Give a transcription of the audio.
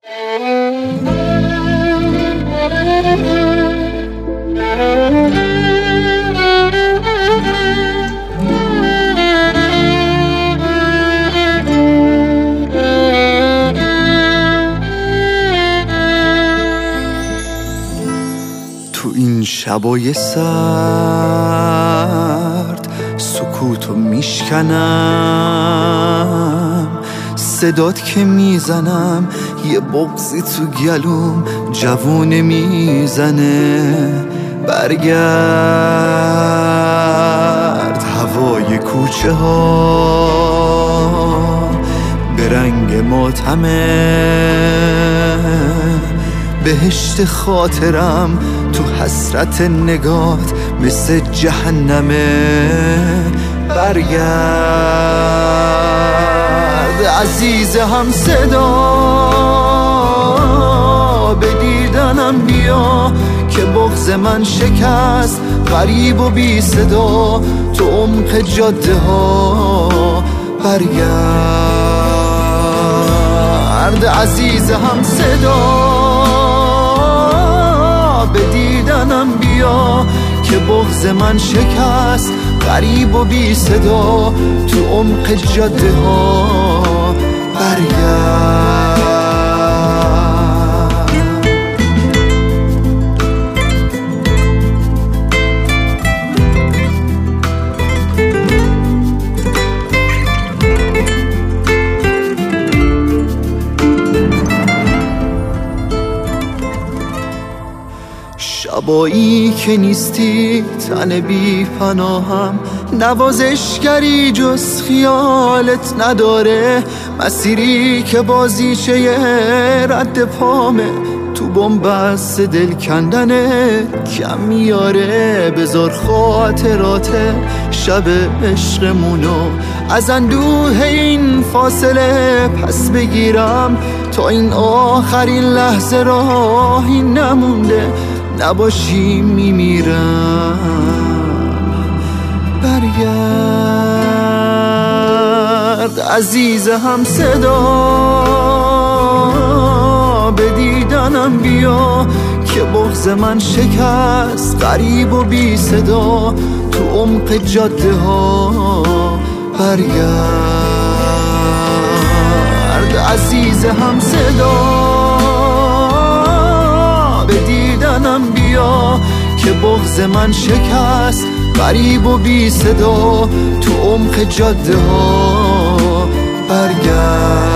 تو این شبای سرد سکوتو میشکنم، صدات که میزنم یه بغضی تو گلوم جوونه میزنه. برگرد هوای کوچه ها به رنگ ماتمه، بهشت خاطرم تو حسرت نگات مثل جهنمه. برگرد عزیز هم صدا به دیدنم بیا که بغض من شکست غریب و بی صدا تو عمق جاده ها. برگرد عزیز هم صدا به دیدنم بیا که بغض من شکست غریب و بی صدا تو عمق جاده ها. برگرد شبایی که نیستی تن بی پناهم، نوازشگری جز خیالت نداره، مسیری که بازیچه رد پامه تو بنبست دل کندنه کم میاره. بذار خاطرات شب عشقمونو از اندوه این فاصله پس بگیرم تا این آخرین لحظه راهی نمونده نباشی میمیرم. برگرد عزیز هم صدا به دیدنم بیا که بغض من شکست غریب و بی صدا تو عمق جاده ها. برگرد عزیز هم صدا به دیدنم بیا که بغض من شکست غریب و بی صدا تو عمق جاده ها. برگرد